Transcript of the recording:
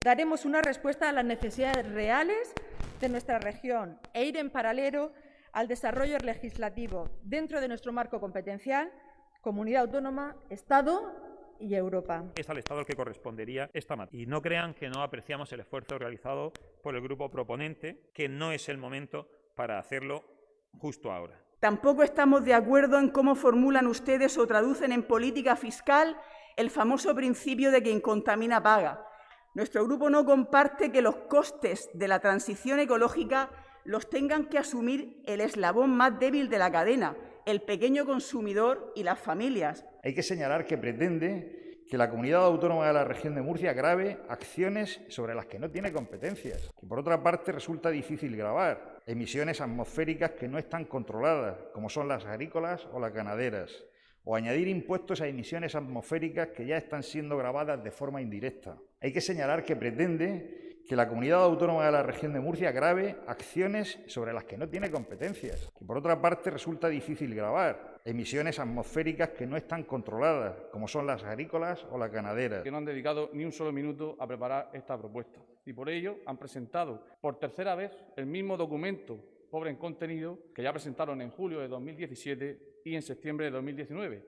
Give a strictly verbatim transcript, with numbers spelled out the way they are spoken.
Daremos una respuesta a las necesidades reales de nuestra región e ir en paralelo al desarrollo legislativo dentro de nuestro marco competencial, comunidad autónoma, Estado y Europa. Es al Estado el que correspondería esta materia. Y no crean que no apreciamos el esfuerzo realizado por el grupo proponente, que no es el momento para hacerlo justo ahora. Tampoco estamos de acuerdo en cómo formulan ustedes o traducen en política fiscal el famoso principio de quien contamina paga. Nuestro grupo no comparte que los costes de la transición ecológica los tengan que asumir el eslabón más débil de la cadena, el pequeño consumidor y las familias. Hay que señalar que pretende que la Comunidad Autónoma de la Región de Murcia grave acciones sobre las que no tiene competencias. Y por otra parte resulta difícil gravar emisiones atmosféricas que no están controladas, como son las agrícolas o las ganaderas, o añadir impuestos a emisiones atmosféricas que ya están siendo gravadas de forma indirecta. Hay que señalar que pretende que la Comunidad Autónoma de la Región de Murcia grave acciones sobre las que no tiene competencias. Y por otra parte resulta difícil gravar emisiones atmosféricas que no están controladas, como son las agrícolas o las ganaderas. Que no han dedicado ni un solo minuto a preparar esta propuesta y por ello han presentado por tercera vez el mismo documento pobre en contenido que ya presentaron en julio de dos mil diecisiete y en septiembre de dos mil diecinueve.